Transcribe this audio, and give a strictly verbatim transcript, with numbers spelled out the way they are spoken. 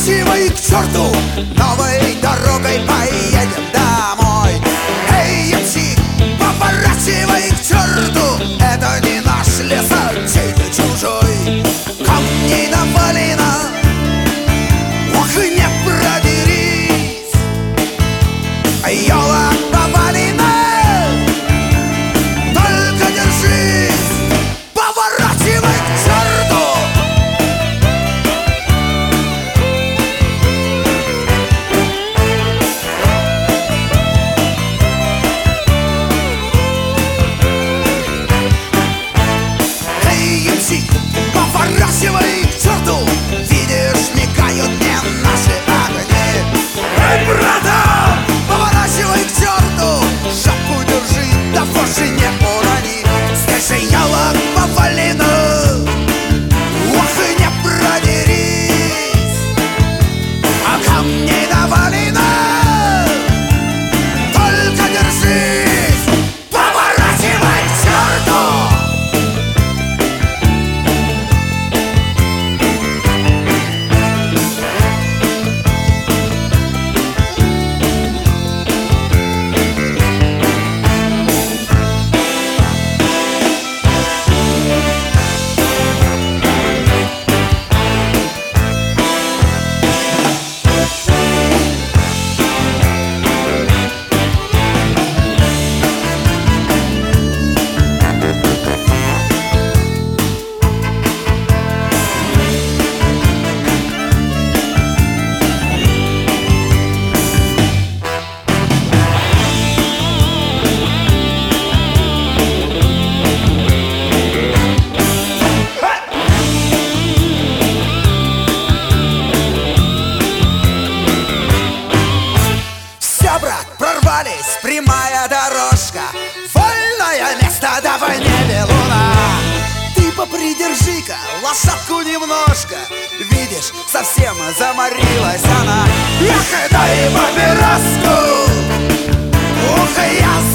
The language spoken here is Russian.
поворачивай к черту, новой дорогой поедем домой. Эй, ямщик, поворачивай к черту, это не наш лес, а чей-то чужой. Камней навалено, ох, и не продерись. Елок повалено, только держись. Поворачивай к черту. Поворачивай к черту, видишь, мигают мне наши огни. Эй, братан, поворачивай к черту, шапку держи, да вовсе не урони. Здесь же елок повалено, ох, и не продерись. А камней навалено, только держись. Поворачивай к черту. Прорвались, прямая дорожка, вольное место, давай не белуна. Ты попридержи-ка лошадку немножко, видишь, совсем заморилась она. Эх, дай папироску, ух, я